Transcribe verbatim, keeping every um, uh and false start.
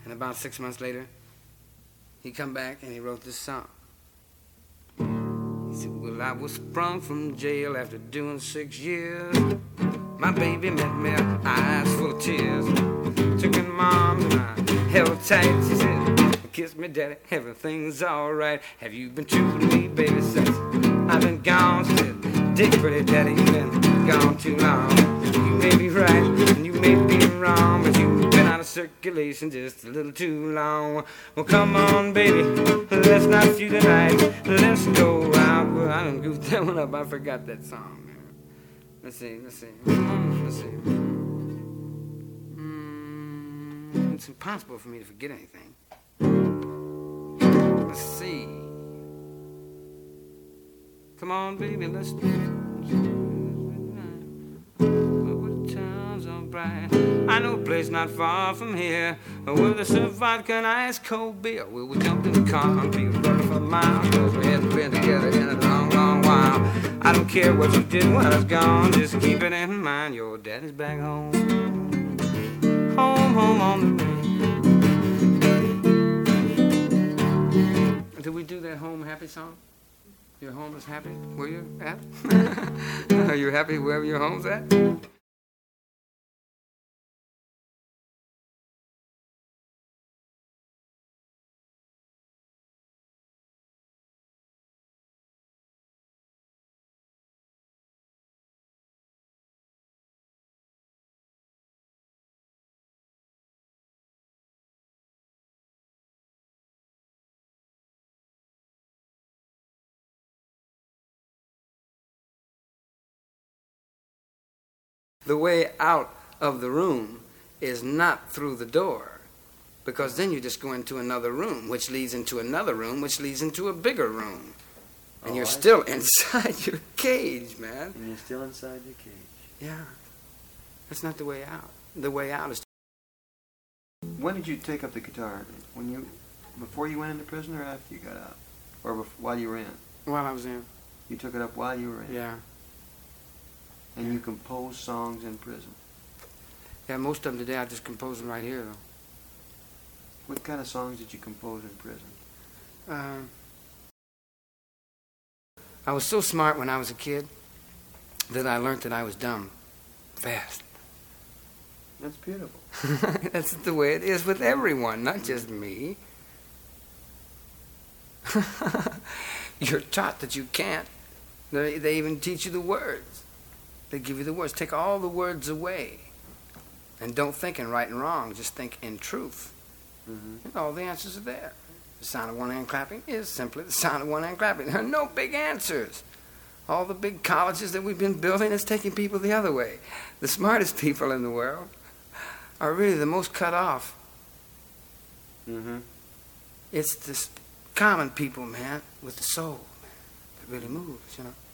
And about six months later, he come back and he wrote this song. He said, well, I was sprung from jail after doing six years. My baby met me, eyes full of tears. Took in mom and I held tight. She said, kiss me, daddy, everything's alright. Have you been true to me, baby, since I've been gone? She said, dig pretty daddy, you've been gone too long. You may be right and you may be wrong, but you've been out of circulation just a little too long. Well, come on, baby, let's not feud tonight. Let's go out. Well, I done goofed that one up. I forgot that song. Let's see, let's see. Let's see. Mm, it's impossible for me to forget anything. Let's see. Come on, baby, let's do it. Times are bright. I know a place not far from here where they serve vodka and ice cold beer. Where we jumped in the car and people running for miles, cause we hadn't been together in a long, long while. I don't care what you did when I was gone, just keep it in mind, your daddy's back home. Home, home on the range. Did we do that home happy song? Your home is happy where you're at? Are you happy wherever your home's at? The way out of the room is not through the door, because then you just go into another room, which leads into another room, which leads into a bigger room. And oh, you're I still see. Inside your cage, man. And you're still inside your cage. Yeah. That's not the way out. The way out is... When did you take up the guitar? When you, before you went into prison or after you got out? Or before, while you were in? While I was in. You took it up while you were in? Yeah. And you compose songs in prison? Yeah, most of them today I just compose them right here, though. What kind of songs did you compose in prison? Uh, I was so smart when I was a kid that I learned that I was dumb fast. That's beautiful. That's the way it is with everyone, not just me. You're taught that you can't. They, they even teach you the words. They give you the words. Take all the words away. And don't think in right and wrong. Just think in truth. Mm-hmm. And all the answers are there. The sound of one hand clapping is simply the sound of one hand clapping. There are no big answers. All the big colleges that we've been building is taking people the other way. The smartest people in the world are really the most cut off. Mm-hmm. It's the common people, man, with the soul, man, that really moves, you know.